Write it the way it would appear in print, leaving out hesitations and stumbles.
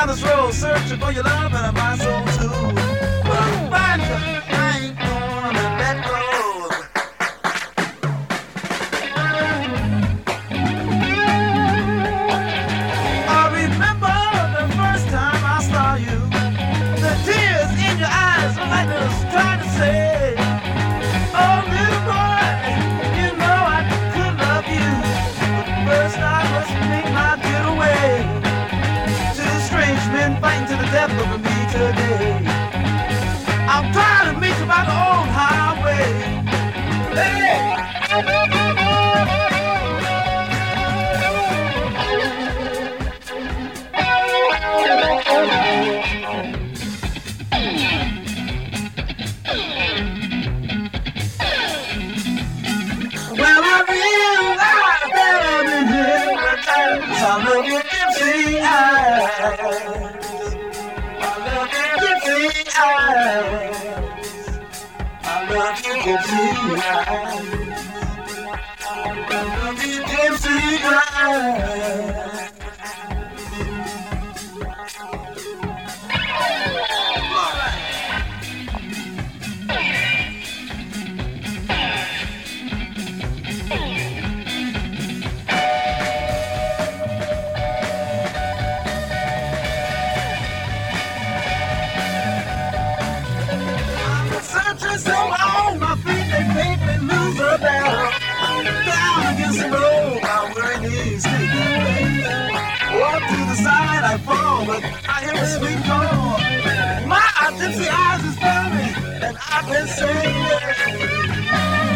down this road searching for your love and my soul too. But I'm finding I ain't gonna let go. I remember the first time I saw you. The tears in your eyes were like I was trying to say, oh little boy, you know I could love you. But first I must make my getaway. Two strange men fighting to the death over me today. I'm trying to meet you by the old highway. Hey! Well, I realize that I'm in hypnotized. I love your gypsy eyes. I love your gypsy eyes. I love your gypsy eyes. I love your gypsy eyes. So on my feet, they make me lose a battle. Down against the road, my weary knees take me. Up to the side I fall, but I hear a sweet call. My gypsy eyes is telling me, and I've been saying,